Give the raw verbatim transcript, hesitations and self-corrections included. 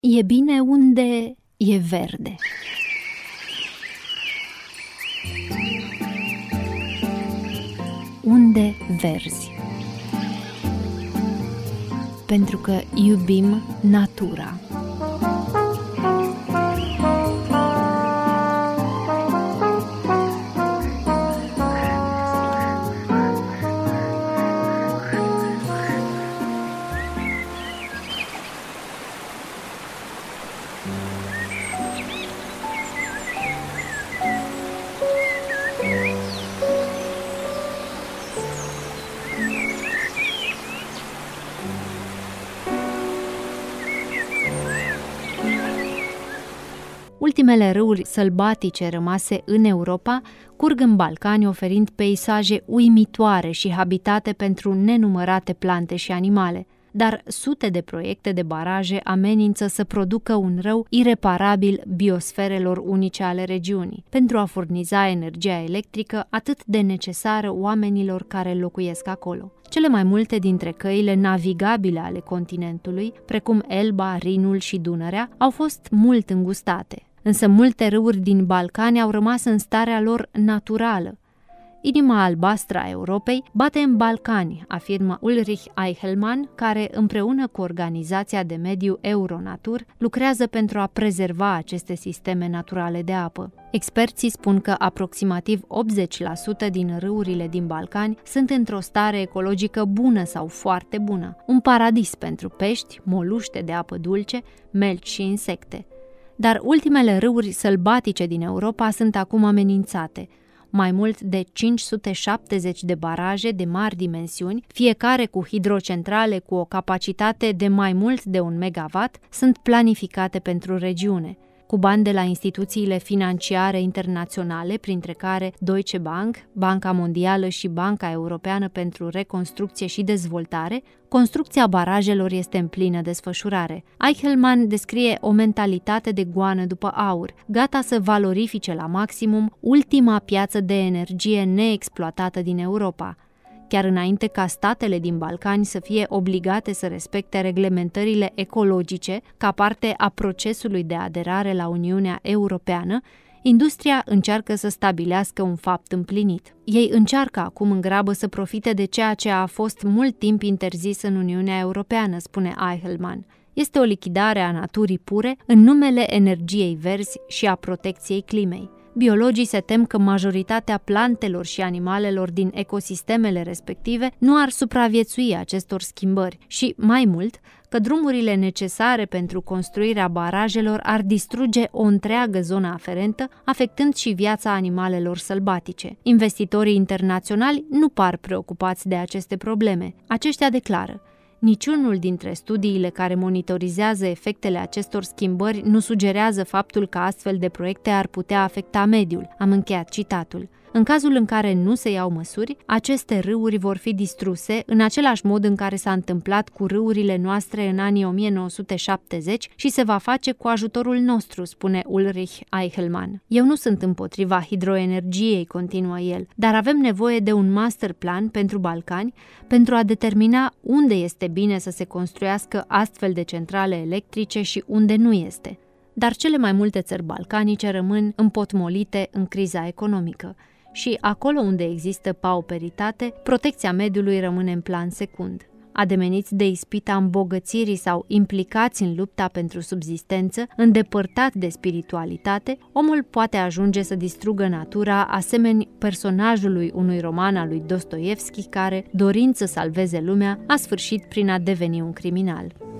E bine unde e verde. Unde verzi. Pentru că iubim natura. Ultimele râuri sălbatice rămase în Europa curg în Balcani, oferind peisaje uimitoare și habitate pentru nenumărate plante și animale. Dar sute de proiecte de baraje amenință să producă un rău ireparabil biosferelor unice ale regiunii, pentru a furniza energia electrică atât de necesară oamenilor care locuiesc acolo. Cele mai multe dintre căile navigabile ale continentului, precum Elba, Rinul și Dunărea, au fost mult îngustate. Însă multe râuri din Balcani au rămas în starea lor naturală. Inima albastră a Europei bate în Balcani, afirmă Ulrich Eichelmann, care împreună cu organizația de mediu Euronatur lucrează pentru a prezerva aceste sisteme naturale de apă. Experții spun că aproximativ optzeci la sută din râurile din Balcani sunt într-o stare ecologică bună sau foarte bună, un paradis pentru pești, moluște de apă dulce, melci și insecte. Dar ultimele râuri sălbatice din Europa sunt acum amenințate. Mai mult de cinci sute șaptezeci de baraje de mari dimensiuni, fiecare cu hidrocentrale cu o capacitate de mai mult de un megawatt, sunt planificate pentru regiune. Cu bani de la instituțiile financiare internaționale, printre care Deutsche Bank, Banca Mondială și Banca Europeană pentru Reconstrucție și Dezvoltare, construcția barajelor este în plină desfășurare. Eichelmann descrie o mentalitate de goană după aur, gata să valorifice la maximum ultima piață de energie neexploatată din Europa, chiar înainte ca statele din Balcani să fie obligate să respecte reglementările ecologice ca parte a procesului de aderare la Uniunea Europeană. Industria încearcă să stabilească un fapt împlinit. Ei încearcă acum în grabă să profite de ceea ce a fost mult timp interzis în Uniunea Europeană, spune Eichelmann. Este o lichidare a naturii pure în numele energiei verzi și a protecției climei. Biologii se tem că majoritatea plantelor și animalelor din ecosistemele respective nu ar supraviețui acestor schimbări și, mai mult, că drumurile necesare pentru construirea barajelor ar distruge o întreagă zonă aferentă, afectând și viața animalelor sălbatice. Investitorii internaționali nu par preocupați de aceste probleme. Aceștia declară: niciunul dintre studiile care monitorizează efectele acestor schimbări nu sugerează faptul că astfel de proiecte ar putea afecta mediul. Am încheiat citatul. În cazul în care nu se iau măsuri, aceste râuri vor fi distruse în același mod în care s-a întâmplat cu râurile noastre în anii o mie nouă sute șaptezeci și se va face cu ajutorul nostru, spune Ulrich Eichelmann. Eu nu sunt împotriva hidroenergiei, continuă el, dar avem nevoie de un master plan pentru Balcani pentru a determina unde este bine să se construiască astfel de centrale electrice și unde nu este. Dar cele mai multe țări balcanice rămân împotmolite în criza economică. Și acolo unde există pauperitate, protecția mediului rămâne în plan secund. Ademeniți de ispita îmbogățirii sau implicați în lupta pentru subzistență, îndepărtat de spiritualitate, omul poate ajunge să distrugă natura, asemeni personajului unui roman al lui Dostoievski care, dorind să salveze lumea, a sfârșit prin a deveni un criminal.